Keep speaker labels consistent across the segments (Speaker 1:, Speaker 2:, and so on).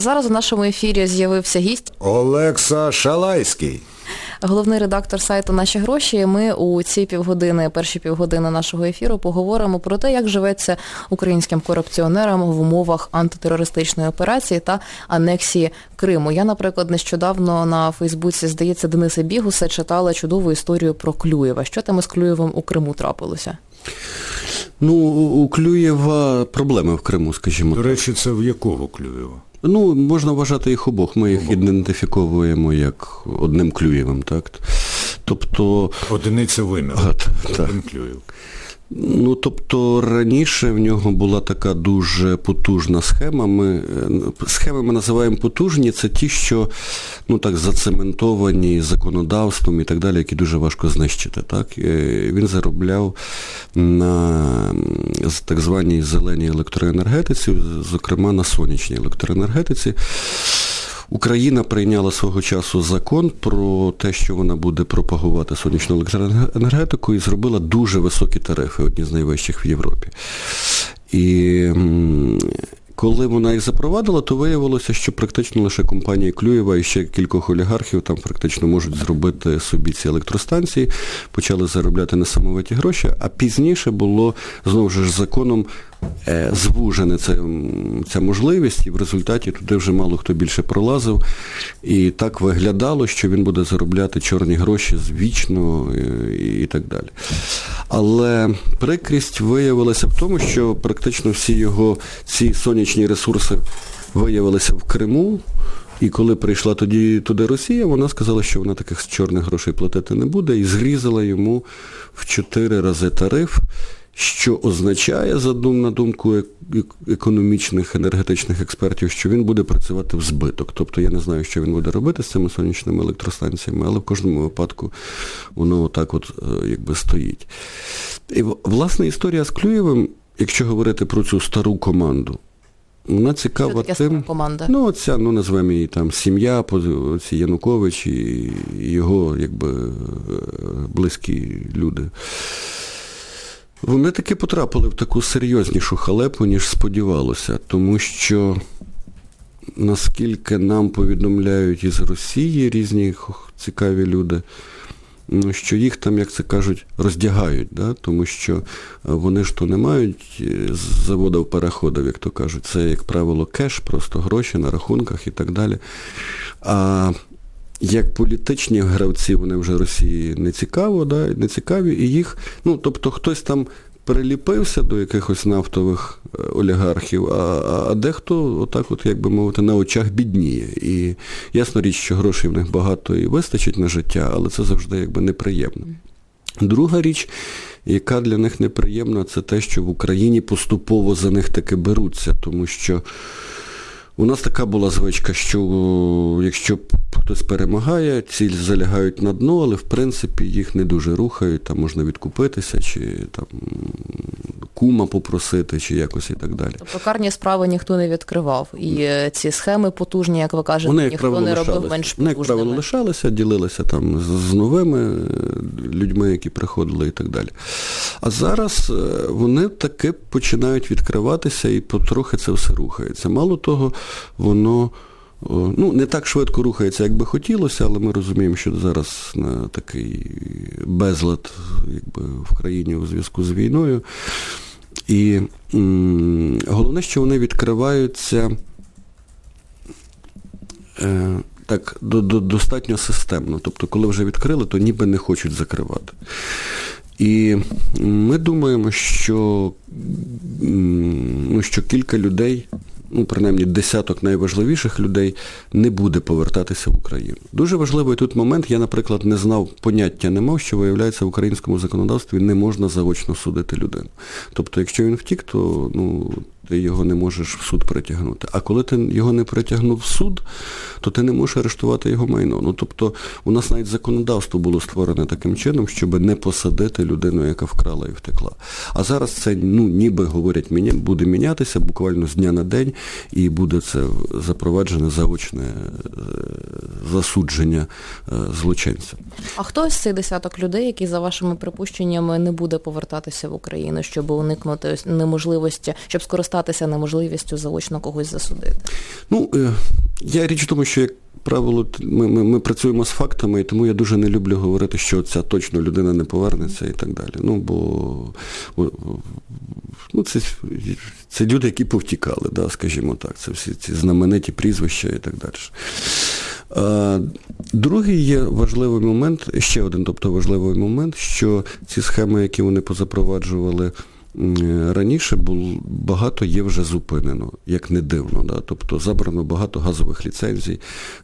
Speaker 1: Зараз у нашому ефірі з'явився гість
Speaker 2: Олекса Шалайський.
Speaker 1: Головний редактор сайту «Наші гроші». Ми у ці перші півгодини нашого ефіру поговоримо про те, як живеться українським корупціонерам в умовах антитерористичної операції та анексії Криму. Я, наприклад, нещодавно на Фейсбуці, здається, Дениса Бігуса читала чудову історію про Клюєва. Що там із Клюєвим у Криму трапилося?
Speaker 3: У Клюєва проблеми в Криму, скажімо.
Speaker 2: До речі, це в якого Клюєва?
Speaker 3: Можна вважати їх обох. Ми їх ідентифіковуємо як одним Клюєвим, так? Тобто...
Speaker 2: Одиниця виміру. Один Клюєв.
Speaker 3: Тобто раніше в нього була така дуже потужна схема. Схеми ми називаємо потужні, це ті, що зацементовані законодавством і так далі, які дуже важко знищити. Так? Він заробляв на так званій зеленій електроенергетиці, зокрема на сонячній електроенергетиці. Україна прийняла свого часу закон про те, що вона буде пропагувати сонячну електроенергетику, і зробила дуже високі тарифи, одні з найвищих в Європі. І коли вона їх запровадила, то виявилося, що практично лише компанія Клюєва і ще кількох олігархів там практично можуть зробити собі ці електростанції, почали заробляти несамовиті гроші, а пізніше було, знову ж законом, звужена ця можливість, і в результаті туди вже мало хто більше пролазив, і так виглядало, що він буде заробляти чорні гроші звічно і так далі. Але прикрість виявилася в тому, що практично всі його ці сонячні ресурси виявилися в Криму, і коли прийшла туди Росія, вона сказала, що вона таких чорних грошей платити не буде, і зрізала йому в 4 рази тариф, що означає, на думку економічних, енергетичних експертів, що він буде працювати в збиток. Тобто я не знаю, що він буде робити з цими сонячними електростанціями, але в кожному випадку воно отак стоїть. І, власне, історія з Клюєвим, якщо говорити про цю стару команду, вона цікава тим...
Speaker 1: команда?
Speaker 3: Назвемо її там сім'я, Янукович і його, близькі люди. Вони таки потрапили в таку серйознішу халепу, ніж сподівалося, тому що, наскільки нам повідомляють із Росії різні цікаві люди, що їх там, як це кажуть, роздягають, да? Тому що вони ж то не мають заводів, переходів, як то кажуть, це, як правило, кеш, просто гроші на рахунках і так далі. А як політичні гравці вони вже Росії не цікаві, і їх, тобто хтось там приліпився до якихось нафтових олігархів, а дехто на очах бідніє. І ясна річ, що грошей в них багато і вистачить на життя, але це завжди неприємно. Друга річ, яка для них неприємна, це те, що в Україні поступово за них таки беруться, тому що у нас така була звичка, що якщо хтось перемагає, ці залягають на дно, але в принципі їх не дуже рухають, там можна відкупитися, чи там кума попросити, чи якось і так далі.
Speaker 1: Тобто карні справи ніхто не відкривав, і ці схеми потужні, як ви кажете, ніхто не робив менш потужними.
Speaker 3: Вони, як правило, лишалися, ділилися там з новими людьми, які приходили і так далі. А зараз вони таки починають відкриватися, і потрохи це все рухається. Мало того, воно не так швидко рухається, як би хотілося, але ми розуміємо, що зараз на такий безлад в країні у зв'язку з війною. І головне, що вони відкриваються достатньо системно. Тобто, коли вже відкрили, то ніби не хочуть закривати. І ми думаємо, що кілька людей, принаймні десяток найважливіших людей, не буде повертатися в Україну. Дуже важливий тут момент, я, наприклад, поняття не мав, що, виявляється, в українському законодавстві не можна заочно судити людину. Тобто, якщо він втік, то ти його не можеш в суд притягнути. А коли ти його не притягнув в суд, то ти не можеш арештувати його майно. Тобто, у нас навіть законодавство було створене таким чином, щоб не посадити людину, яка вкрала і втекла. А зараз це, ніби говорять, буде мінятися буквально з дня на день, і буде це запроваджене заочне засудження злочинця.
Speaker 1: А хто з цих десяток людей, які, за вашими припущеннями, не буде повертатися в Україну, щоб уникнути неможливості, щоб скористатися скористатися неможливістю заочно когось засудити?
Speaker 3: Я річ в тому, що, як правило, ми працюємо з фактами, і тому я дуже не люблю говорити, що ця точно людина не повернеться і так далі. Це люди, які повтікали, да, скажімо так. Це всі ці знамениті прізвища і так далі. Другий є важливий момент, ще один, важливий момент, що ці схеми, які вони позапроваджували раніше, багато є вже зупинено, як не дивно. Да? Тобто забрано багато газових ліцензій,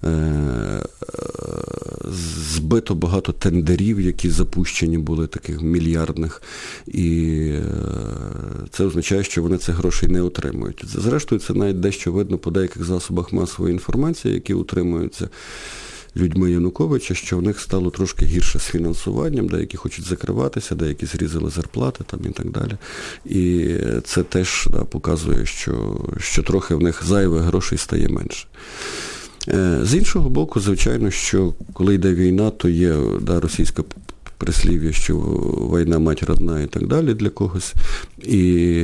Speaker 3: збито багато тендерів, які запущені були, таких мільярдних, і це означає, що вони цих грошей не отримують. Зрештою, це навіть дещо видно по деяких засобах масової інформації, які утримуються людьми Януковича, що в них стало трошки гірше з фінансуванням, деякі хочуть закриватися, деякі зрізали зарплати там і так далі. І це теж показує, що трохи в них зайвих грошей стає менше. З іншого боку, звичайно, що коли йде війна, то є російська прислів'я, що війна мать родна і так далі для когось. І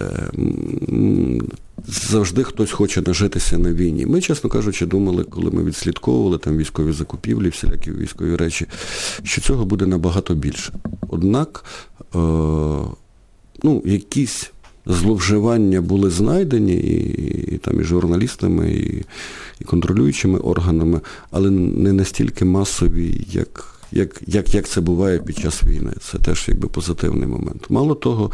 Speaker 3: завжди хтось хоче нажитися на війні. Ми, чесно кажучи, думали, коли ми відслідковували там військові закупівлі, всілякі військові речі, що цього буде набагато більше. Однак, якісь зловживання були знайдені і журналістами, і контролюючими органами, але не настільки масові, як це буває під час війни. Це теж позитивний момент. Мало того,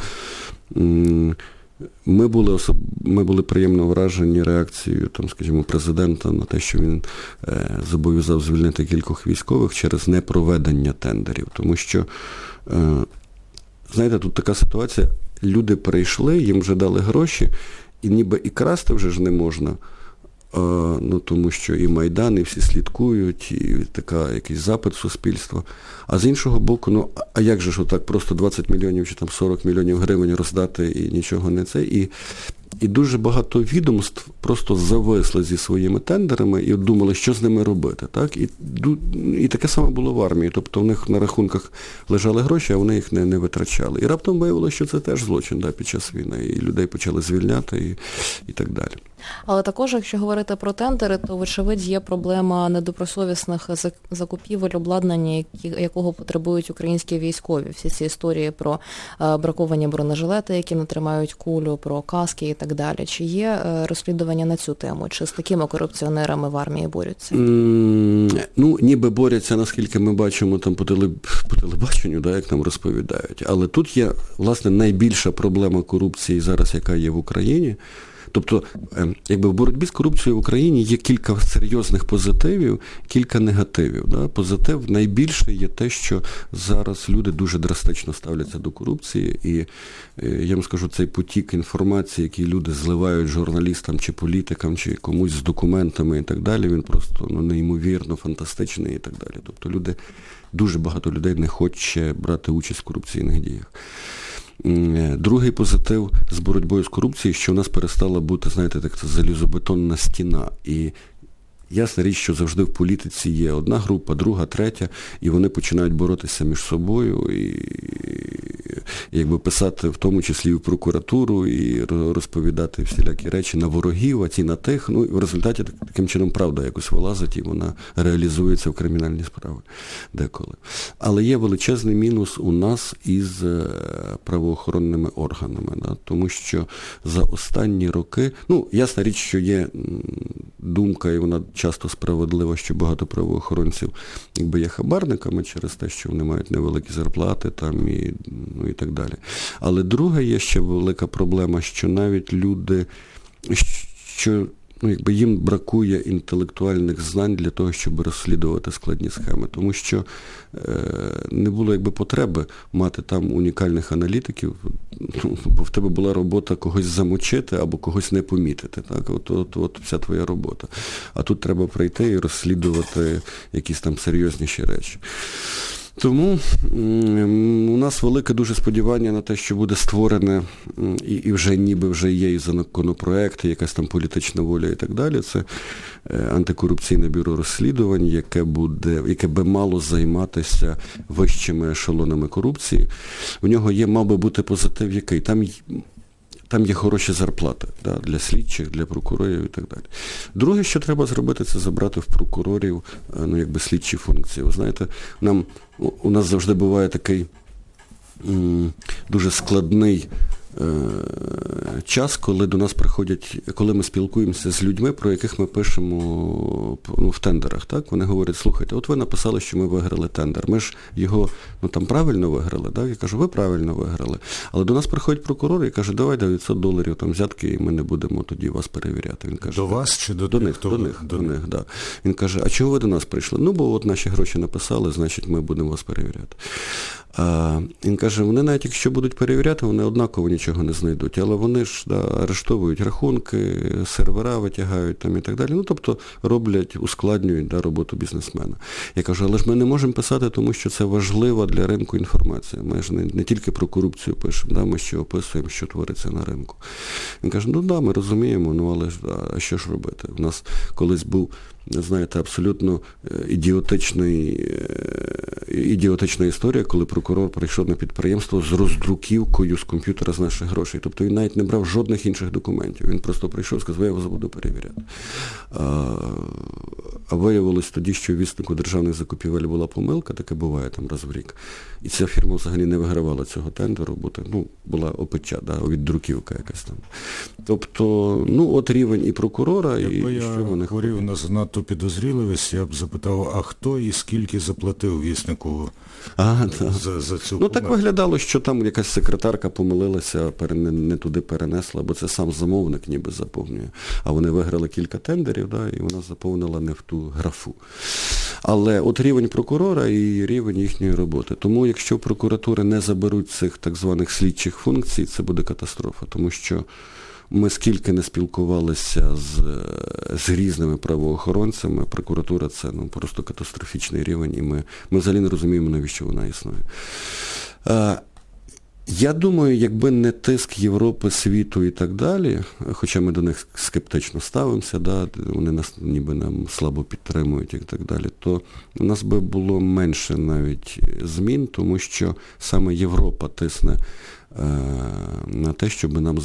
Speaker 3: ми були приємно вражені реакцією, скажімо, президента на те, що він зобов'язав звільнити кількох військових через непроведення тендерів. Тому що, знаєте, тут така ситуація, люди прийшли, їм вже дали гроші, і ніби і красти вже ж не можна, тому що і Майдан, і всі слідкують, і якийсь запит суспільства. А з іншого боку, а як же ж отак просто 20 мільйонів чи 40 мільйонів гривень роздати і нічого не це? І дуже багато відомств просто зависли зі своїми тендерами і думали, що з ними робити. Так? І таке саме було в армії. Тобто в них на рахунках лежали гроші, а вони їх не витрачали. І раптом виявилося, що це теж злочин під час війни. І людей почали звільняти і так далі.
Speaker 1: Але також, якщо говорити про тендери, то, вочевидь, є проблема недобросовісних закупівель, обладнання, якого потребують українські військові. Всі ці історії про браковані бронежилети, які не тримають кулю, про каски і так далі. Чи є розслідування на цю тему? Чи з такими корупціонерами в армії борються?
Speaker 3: Ніби борються, наскільки ми бачимо там по телебаченню, як нам розповідають. Але тут є, власне, найбільша проблема корупції зараз, яка є в Україні. Тобто, в боротьбі з корупцією в Україні є кілька серйозних позитивів, кілька негативів. Да? Позитив найбільше є те, що зараз люди дуже драстично ставляться до корупції, і я вам скажу, цей потік інформації, який люди зливають журналістам чи політикам, чи комусь з документами і так далі, він просто неймовірно фантастичний і так далі. Тобто дуже багато людей не хоче брати участь в корупційних діях. Другий позитив з боротьбою з корупцією, що у нас перестала бути, знаєте, так, залізобетонна стіна. І ясна річ, що завжди в політиці є одна група, друга, третя, і вони починають боротися між собою і писати в тому числі і в прокуратуру, і розповідати всілякі речі на ворогів, а ті на тих. І в результаті таким чином правда якось вилазить, і вона реалізується в кримінальні справи деколи. Але є величезний мінус у нас із правоохоронними органами, да? Тому що за останні роки, ясна річ, що є думка, і вона часто справедлива, що багато правоохоронців є хабарниками через те, що вони мають невеликі зарплати там і так далі. Але друга є ще велика проблема, що навіть люди, що їм бракує інтелектуальних знань для того, щоб розслідувати складні схеми. Тому що не було потреби мати там унікальних аналітиків, бо в тебе була робота когось замочити або когось не помітити. Так? От вся твоя робота. А тут треба прийти і розслідувати якісь там серйозніші речі. Тому у нас велике дуже сподівання на те, що буде створене, і вже є і законопроект, і якась там політична воля і так далі. Це антикорупційне бюро розслідувань, яке би мало займатися вищими ешелонами корупції. В нього мав би бути позитив який? там є хороші зарплати, да, для слідчих, для прокурорів і так далі. Друге, що треба зробити, це забрати в прокурорів слідчі функції. Ви знаєте, у нас завжди буває такий дуже складний час, коли до нас приходять, коли ми спілкуємося з людьми, про яких ми пишемо в тендерах. Так? Вони говорять, слухайте, от ви написали, що ми виграли тендер. Ми ж його там правильно виграли. Так? Я кажу, ви правильно виграли. Але до нас приходять прокурори і кажуть, давай $900 там взятки, і ми не будемо тоді вас перевіряти. Він каже,
Speaker 2: до вас чи до
Speaker 3: них? До них, да. Він каже, а чого ви до нас прийшли? Ну, бо от наші гроші написали, значить ми будемо вас перевіряти. Він каже, вони навіть якщо будуть перевіряти, вони однаково нічого не знайдуть, але вони ж арештовують рахунки, сервера витягають там і так далі. Тобто роблять, ускладнюють роботу бізнесмена. Я кажу, але ж ми не можемо писати, тому що це важлива для ринку інформація. Ми ж не тільки про корупцію пишемо, ми ще описуємо, що твориться на ринку. Він каже, ми розуміємо, але ж, а що ж робити? У нас колись був, знаєте, абсолютно ідіотична історія, коли прокурор прийшов на підприємство з роздруківкою з комп'ютера з наших грошей. Тобто він навіть не брав жодних інших документів. Він просто прийшов і сказав, я вас буду перевіряти. А виявилось тоді, що у віснику державних закупівель була помилка, таке буває там раз в рік. І ця фірма взагалі не вигравала цього тендеру, бо була опеча, віддруківка якась там. Тобто, от рівень і прокурора,
Speaker 2: якби
Speaker 3: і що вони
Speaker 2: хворів на занадто підозріливість, я б запитав, а хто і скільки заплатив віснику за цю помилку?
Speaker 3: Так виглядало, що там якась секретарка помилилася, не туди перенесла, бо це сам замовник ніби заповнює. А вони виграли кілька тендерів, і вона заповнила не в ту графу. Але от рівень прокурора і рівень їхньої роботи. Тому якщо прокуратури не заберуть цих так званих слідчих функцій, це буде катастрофа. Тому що ми скільки не спілкувалися з різними правоохоронцями, прокуратура – це просто катастрофічний рівень, і ми взагалі не розуміємо, навіщо вона існує. Я думаю, якби не тиск Європи, світу і так далі, хоча ми до них скептично ставимося, вони нас ніби нам слабо підтримують і так далі, то у нас би було менше навіть змін, тому що саме Європа тисне на те, щоб нам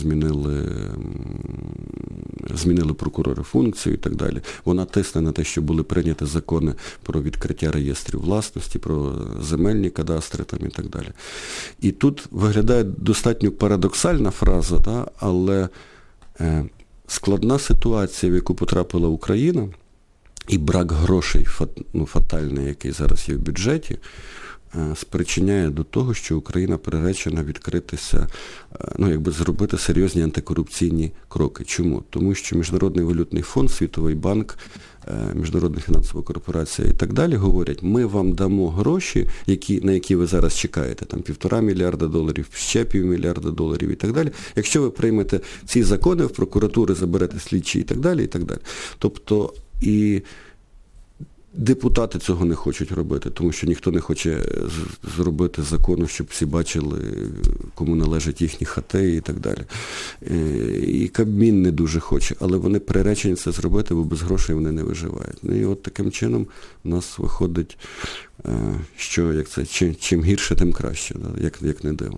Speaker 3: змінили прокурори функцію і так далі. Вона тисне на те, щоб були прийняті закони про відкриття реєстрів власності, про земельні кадастри там і так далі. І тут виглядає достатньо парадоксальна фраза, але складна ситуація, в яку потрапила Україна, і брак грошей фатальний, який зараз є в бюджеті, спричиняє до того, що Україна приречена відкритися, зробити серйозні антикорупційні кроки. Чому? Тому що Міжнародний валютний фонд, Світовий банк, Міжнародна фінансова корпорація і так далі говорять, ми вам дамо гроші, на які ви зараз чекаєте, там $1,5 мільярда, ще $500 мільярда і так далі. Якщо ви приймете ці закони, в прокуратури заберете слідчі і так далі, і так далі. Тобто і депутати цього не хочуть робити, тому що ніхто не хоче зробити закону, щоб всі бачили, кому належать їхні хати і так далі. І Кабмін не дуже хоче, але вони приречені це зробити, бо без грошей вони не виживають. І от таким чином у нас виходить, що чим гірше, тим краще, як не дивно.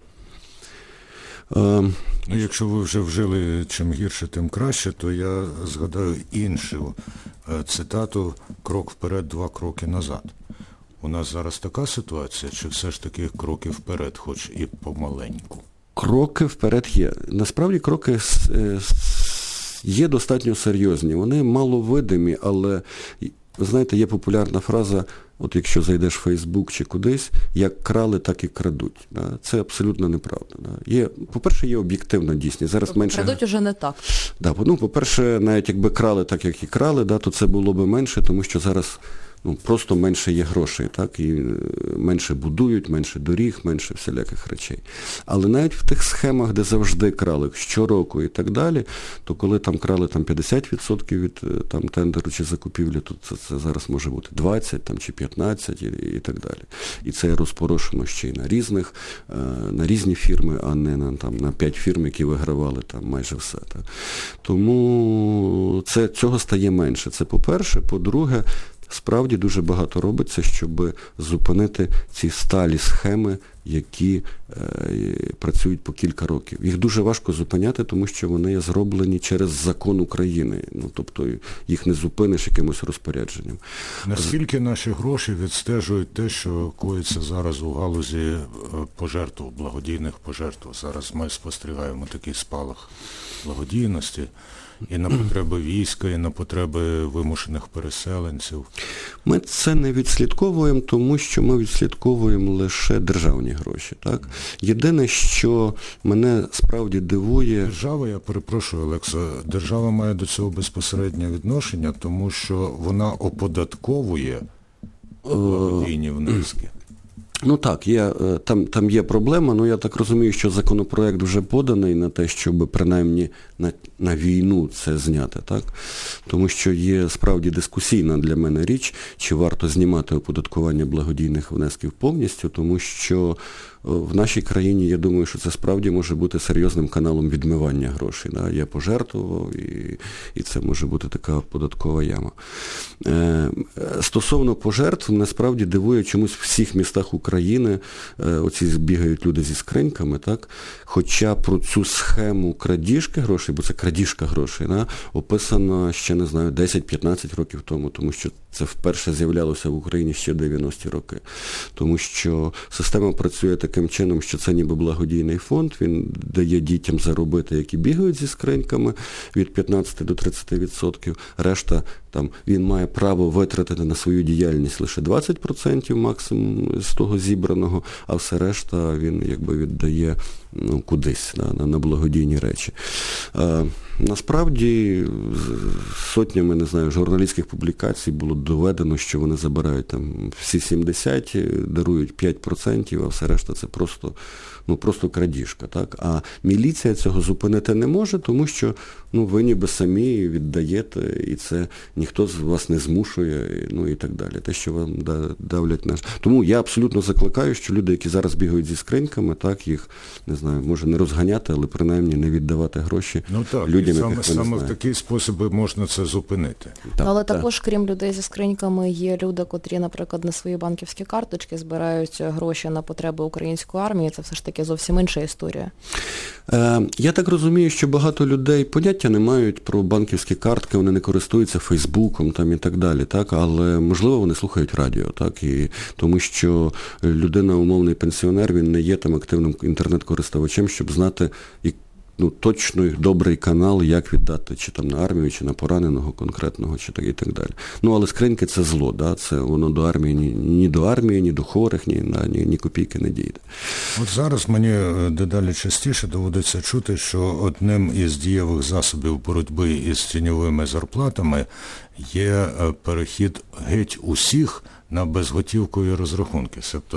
Speaker 2: Якщо ви вже вжили «чим гірше, тим краще», то я згадаю іншу цитату «крок вперед, 2 кроки назад». У нас зараз така ситуація, чи все ж таки кроки вперед, хоч і помаленьку?
Speaker 3: Кроки вперед є. Насправді кроки є достатньо серйозні. Вони маловидимі, але, ви знаєте, є популярна фраза, от якщо зайдеш в Фейсбук чи кудись, як крали, так і крадуть. Це абсолютно неправда. По-перше, є об'єктивна дійсність. Зараз менше...
Speaker 1: Крадуть уже не так.
Speaker 3: По-перше, навіть якби крали так, як і крали, то це було б менше, тому що зараз просто менше є грошей, і менше будують, менше доріг, менше всіляких речей. Але навіть в тих схемах, де завжди крали щороку і так далі, то коли там крали 50% від тендеру чи закупівлі, то це зараз може бути 20 чи 15 і так далі. І це розпорошено ще й на різні фірми, а не на 5 фірм, які вигравали майже все. Тому цього стає менше. Це по-перше. По-друге, справді дуже багато робиться, щоб зупинити ці сталі схеми, які працюють по кілька років. Їх дуже важко зупиняти, тому що вони зроблені через закон України. Тобто їх не зупиниш якимось розпорядженням.
Speaker 2: Наскільки наші гроші відстежують те, що коїться зараз у галузі пожертв, благодійних пожертв? Зараз ми спостерігаємо такий спалах благодійності і на потреби війська, і на потреби вимушених переселенців.
Speaker 3: Ми це не відслідковуємо, тому що ми відслідковуємо лише державні гроші. Так? Єдине, що мене справді дивує...
Speaker 2: Держава, я перепрошую, Олекса, держава має до цього безпосереднє відношення, тому що вона оподатковує благодійні внески.
Speaker 3: Так, там є проблема, я так розумію, що законопроект вже поданий на те, щоб принаймні на війну це зняти, так? Тому що є справді дискусійна для мене річ, чи варто знімати оподаткування благодійних внесків повністю, тому що в нашій країні, я думаю, що це справді може бути серйозним каналом відмивання грошей. Да? Я пожертвував, і це може бути така податкова яма. Стосовно пожертв, насправді дивує чомусь в всіх містах України, оці бігають люди зі скриньками, так? Хоча про цю схему крадіжки грошей, бо це крадіжка грошей, да? Описано ще, 10-15 років тому, тому що це вперше з'являлося в Україні ще в 90-ті роки. Тому що система працює таким чином, що це ніби благодійний фонд, він дає дітям заробити, які бігають зі скриньками від 15 до 30%. Решта, він має право витратити на свою діяльність лише 20% максимум з того зібраного, а все решта він віддає кудись, на благодійні речі. Насправді, сотнями, журналістських публікацій було доведено, що вони забирають всі 70, дарують 5%, а все решта це просто крадіжка. Так? А міліція цього зупинити не може, тому що ви ніби самі віддаєте, і це ніхто з вас не змушує, і так далі. Те, що вам давлять наш. Тому я абсолютно закликаю, що люди, які зараз бігають зі скриньками, так, їх, може не розганяти, але принаймні не віддавати гроші людям, яких ви
Speaker 2: саме в такий спосіб можна це зупинити.
Speaker 1: Так, але також, крім людей зі скриньками, є люди, котрі, наприклад, на свої банківські карточки збирають гроші на потреби української армії. Це все ж таки зовсім інша історія.
Speaker 3: Я так розумію, що багато людей поняття не мають про банківські картки, вони не користуються Фейсбуком і так далі, так? Але, можливо, вони слухають радіо, так? Тому що людина, умовний пенсіонер, він не є активним інтернет-користувачем, щоб знати точно добрий канал, як віддати, чи на армію, чи на пораненого конкретного, чи так і так далі. Але скриньки – це зло, да? Це воно до армії, ні до армії, ні до хворих, ні копійки не дійде.
Speaker 2: От зараз мені дедалі частіше доводиться чути, що одним із дієвих засобів боротьби із тіньовими зарплатами є перехід геть усіх на безготівкові розрахунки. Тобто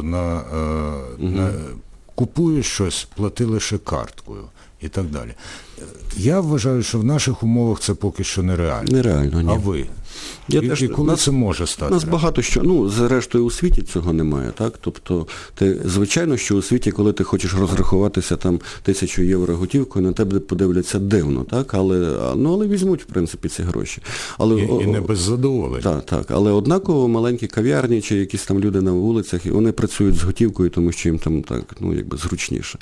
Speaker 2: купуєш щось, плати лише карткою. І так далі. Я вважаю, що в наших умовах це поки що нереально.
Speaker 3: Нереально, ні.
Speaker 2: А ви? І коли це може стати?
Speaker 3: У нас багато що, зрештою у світі цього немає, так? Тобто, звичайно, що у світі, коли ти хочеш розрахуватися 1000 євро готівкою, на тебе подивляться дивно, так? Але візьмуть, в принципі, ці гроші.
Speaker 2: І не без задоволення.
Speaker 3: Так. Але однаково маленькі кав'ярні чи якісь люди на вулицях, вони працюють з готівкою, тому що їм зручніше.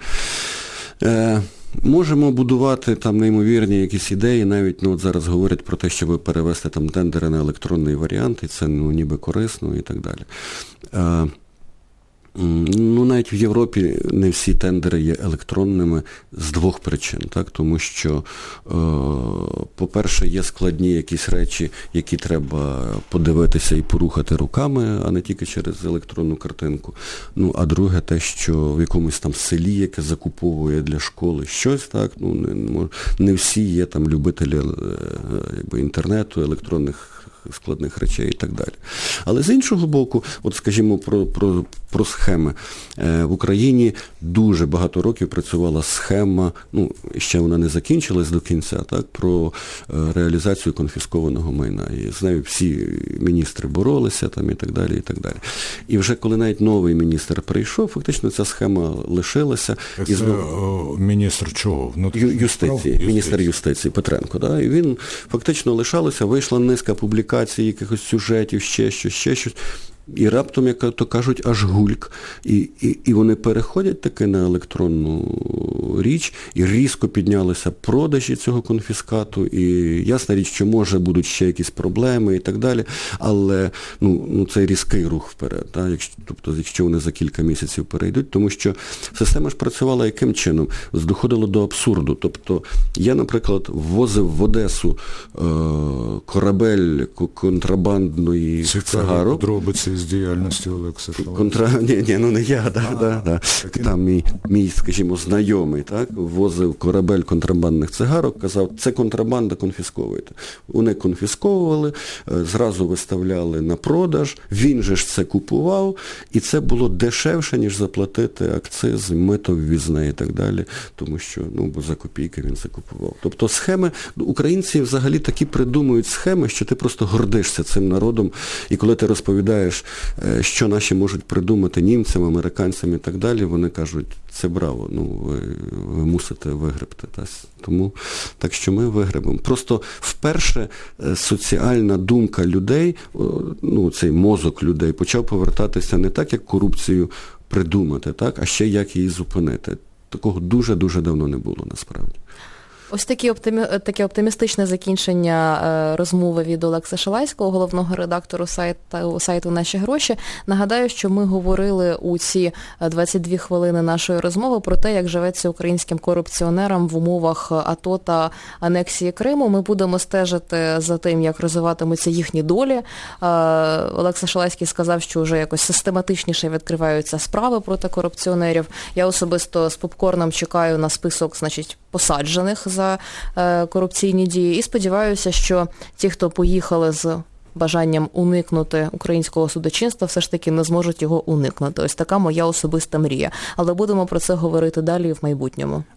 Speaker 3: Можемо будувати неймовірні якісь ідеї, навіть зараз говорять про те, щоб перевести тендери на електронний варіант, і це ніби корисно і так далі. Навіть в Європі не всі тендери є електронними з двох причин. Так? Тому що, по-перше, є складні якісь речі, які треба подивитися і порухати руками, а не тільки через електронну картинку. А друге, те, що в якомусь селі, яке закуповує для школи щось, так? Не всі є любителі інтернету, електронних складних речей і так далі. Але з іншого боку, скажімо, про схеми. В Україні дуже багато років працювала схема, ще вона не закінчилась до кінця, так, про реалізацію конфіскованого майна. І з нею всі міністри боролися і так далі, і так далі. І вже коли навіть новий міністр прийшов, фактично ця схема лишилася.
Speaker 2: Це міністр чого?
Speaker 3: Юстиції. Міністр юстиції Петренко. Да? І він фактично лишалося, вийшла низка публікацій публікацій, якихось сюжетів, ще щось. І раптом, як то кажуть, аж гульк. І вони переходять таки на електронну річ, і різко піднялися продажі цього конфіскату, і ясна річ, що може будуть ще якісь проблеми і так далі, але це різкий рух вперед, так? Якщо вони за кілька місяців перейдуть, тому що система ж працювала яким чином? Доходило до абсурду. Тобто я, наприклад, ввозив в Одесу корабель контрабандної цигарок.
Speaker 2: Подробиці з діяльності Олекса Шалайського.
Speaker 3: Не я, Там мій, скажімо, знайомий, так, ввозив корабель контрабандних цигарок, казав, це контрабанда, конфісковуйте. Вони конфісковували, зразу виставляли на продаж, він же ж це купував, і це було дешевше, ніж заплатити акциз, мито ввізне і так далі, тому що, бо за копійки він це купував. Тобто схеми, українці взагалі такі придумують схеми, що ти просто гордишся цим народом, і коли ти розповідаєш, що наші можуть придумати німцям, американцям і так далі, вони кажуть, це браво, ви мусите вигребти. Тому, так що ми вигребемо. Просто вперше соціальна думка людей, цей мозок людей почав повертатися не так, як корупцію придумати, так, а ще як її зупинити. Такого дуже-дуже давно не було, насправді.
Speaker 1: Ось таке оптимістичне закінчення розмови від Олекси Шалайського, головного редактору сайту «Наші гроші». Нагадаю, що ми говорили у ці 22 хвилини нашої розмови про те, як живеться українським корупціонерам в умовах АТО та анексії Криму. Ми будемо стежити за тим, як розвиватимуться їхні долі. Олекса Шалайський сказав, що вже якось систематичніше відкриваються справи проти корупціонерів. Я особисто з попкорном чекаю на список, посаджених за корупційні дії. І сподіваюся, що ті, хто поїхали з бажанням уникнути українського судочинства, все ж таки не зможуть його уникнути. Ось така моя особиста мрія. Але будемо про це говорити далі в майбутньому.